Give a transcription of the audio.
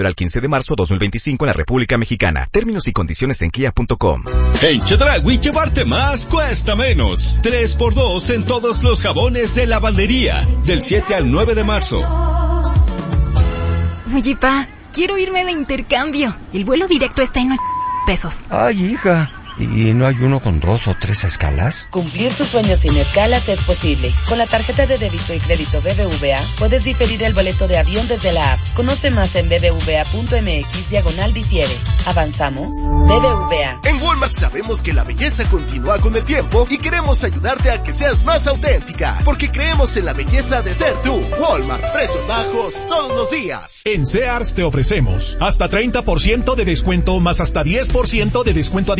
Al 15 de marzo 2025 en la República Mexicana. Términos y condiciones en kia.com. En Chedraui llevarte más cuesta menos. 3x2 en todos los jabones de lavandería. Del 7 al 9 de marzo. Oye, pa, quiero irme de intercambio. El vuelo directo está en $8. Ay, hija. ¿Y no hay uno con 2 o 3 escalas? Cumplir tus sueños sin escalas es posible. Con la tarjeta de débito y crédito BBVA, puedes diferir el boleto de avión desde la app. Conoce más en bbva.mx/difiere. ¿Avanzamos? BBVA. En Walmart sabemos que la belleza continúa con el tiempo y queremos ayudarte a que seas más auténtica, porque creemos en la belleza de ser tú. Walmart, precios bajos todos los días. En Sears te ofrecemos hasta 30% de descuento más hasta 10% de descuento adicional